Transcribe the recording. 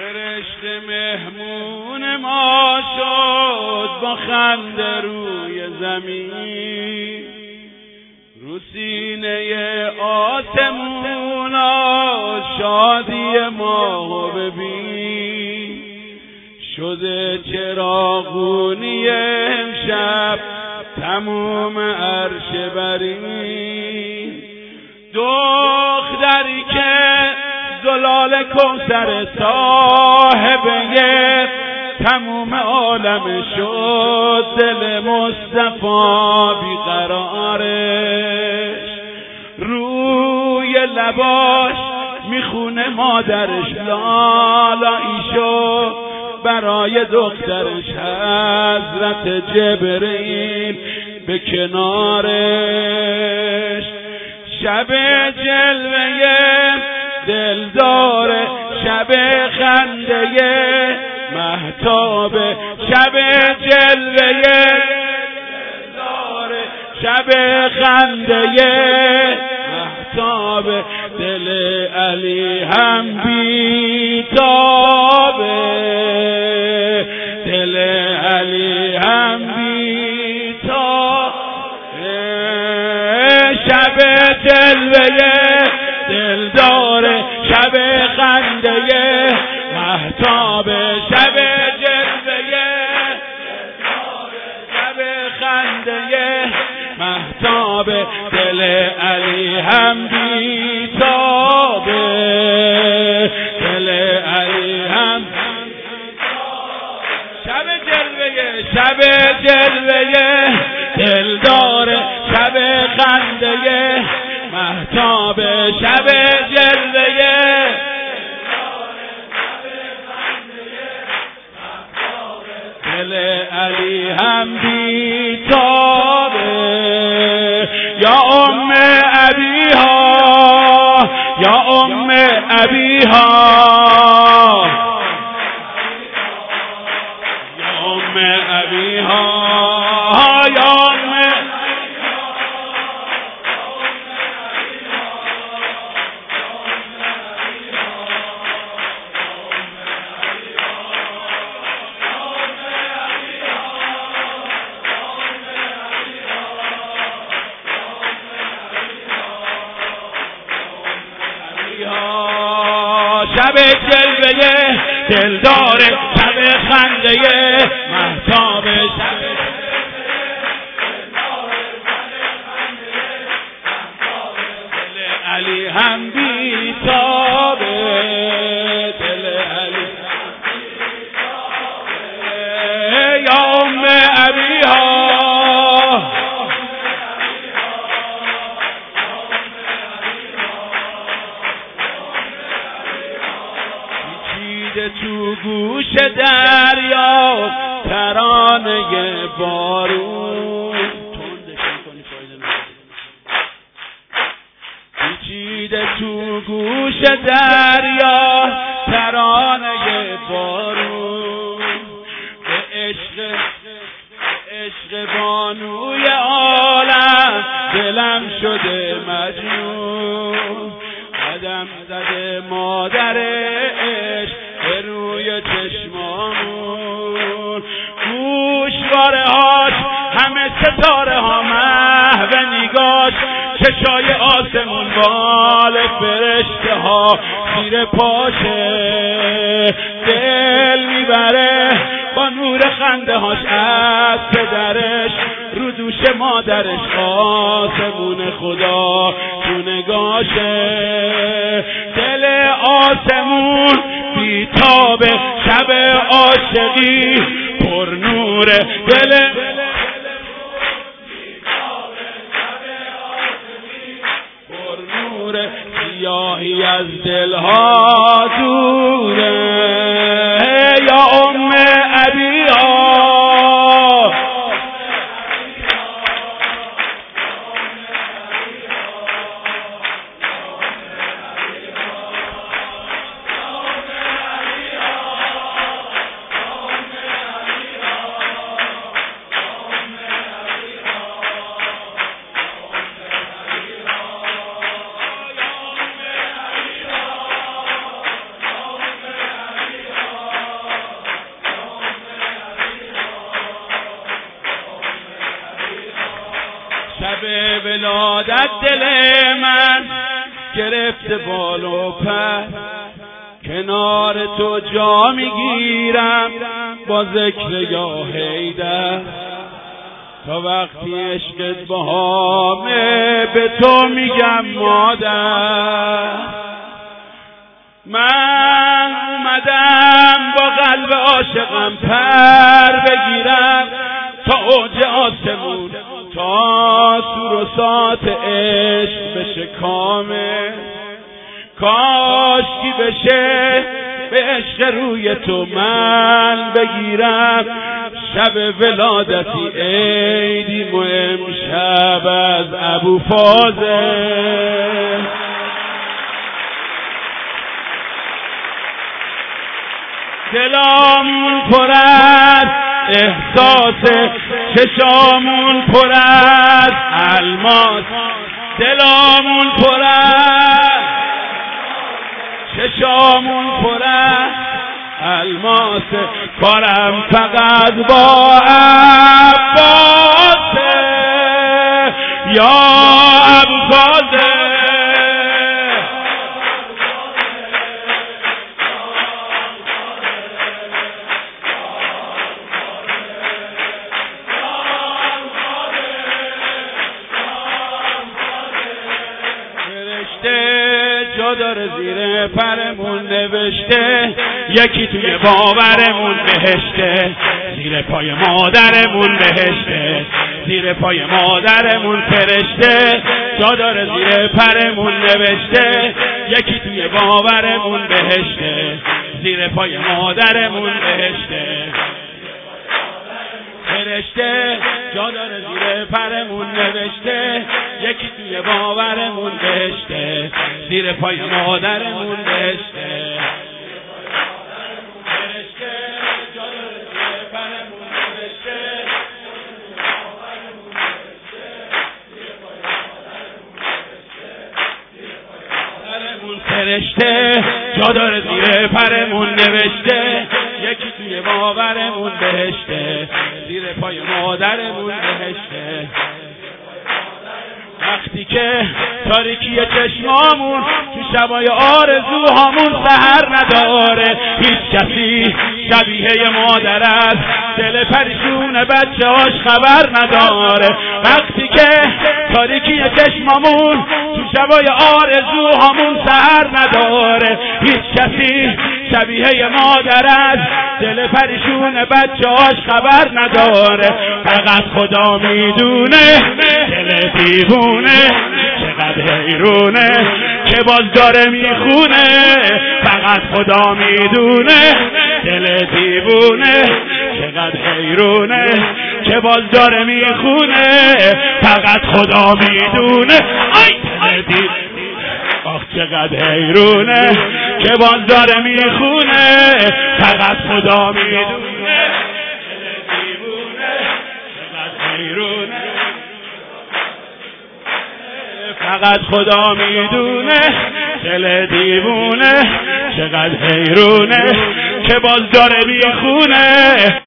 فرشته مهمون ما شد با خنده روی زمین، رو سینه آسمونا شادی ماهو ببین، شده چراغونی امشب تموم عرش برین، دختری که زلال کوثر صاحبه تموم عالم شد، دل مصطفی بیقرارش، روی لباش میخونه مادرش لالایی شد، برای دخترش حضرت جبرئیل به کنارش، شب جلوه دلدار، شب خنده مهتاب، شب جلوه دلدار، شب خنده مهتاب، دل علی هم بیتابه، دل علی هم بیتابه، شب جلوه دلدار، شب خنده مهتاب، شب جلوه شب خنده مهتاب، دل علی هم بیتابه، دل علی هم شب جلوه دلدار، شب خنده مهتاب، شب جلوه دل علی هم بیتابه، یا ام ابیها، یا ام ابیها، یا ام ابیها، یا ام شب جلوه دلدار، شب خنده مهتاب، شب دل علی هم بیتابه، دل علی یا ام ابیها، تو گوش دریا ترانه بارون، تندش میکنی فایده نداره، پیچیده تو گوش دریا ترانه بارون، به عشق بانوی عالم دلم شده مجنون، قدم زده مادرش به روی چشمامون، گوشواره هاش همه ستاره ها محو نگاش، چشای آسمون بال فرشته ها زیر پاشه، دل میبره با نور خنده هاش از پدرش، رو دوش مادرش آسمون خدا تو نگاشه، دل آسمون بیتابه، شب عاشقی پر نوره، دل پر نوره، سیاهی از دلها دوره، یا ام ابیها، عادت دل من گرفته بال و پر، کنار تو جا میگیرم با ذکر یا حیدر، تا وقتی عشقت باهامه به تو میگم مادر. من اومدم با قلب عاشقم پر بگیرم تا اوج آسمون، تا سور و سات عشق بشه کامل، کاشکی بشه به عشق روی تو من بگیرم شب ولادتی عیدیم و امشب از ابوفاضل. دلامون پر از احساس، چشامون پر از الماس، دلامون پر از چشامون پر از الماس، کارم فقط با عباسه یا ابوفاضل. جا داره زیر پرمون نوشته، یکی توی باورمون بهشته، زیر پای مادرمون بهشته، زیر پای مادرمون فرشته. جا داره زیر پرمون نوشته، یکی توی باورمون بهشته، زیر پای مادرمون بهشته فرشته. جا داره زیر پرمون نوشته، یکی توی باورمون بهشته، زیر پای مادرمون بهشته فرشته. جا داره زیر پرمون نوشته، فرشته. جا داره زیر پرمون نوشته، یکی توی باورمون بهشته، زیر پای مادرمون بهشته. وقتی که تاریکی چشمامون تو شبای آرزوهامون سحر نداره، هیچ کسی شبیه مادر از دل پریشون بچه هاش خبر نداره. وقتی که تاریکی چشمامون تو شبای آرزوهامون سحر نداره، هیچ کسی شبیه مادر از دل پریشون بچه هاش خبر نداره. فقط خدا میدونه دل دیوونه چقدر حیرونه که باز داره میخونه. فقط خدا میدونه دل دیوونه چقدر حیرونه که باز داره میخونه. فقط خدا میدونه آی دل دیوونه آخ چقدر حیرونه که باز داره میخونه. فقط خدا میدونه دل دیوونه چقدر حیرونه. فقط خدا میدونه دل دیوونه چقدر حیرونه که باز داره میخونه.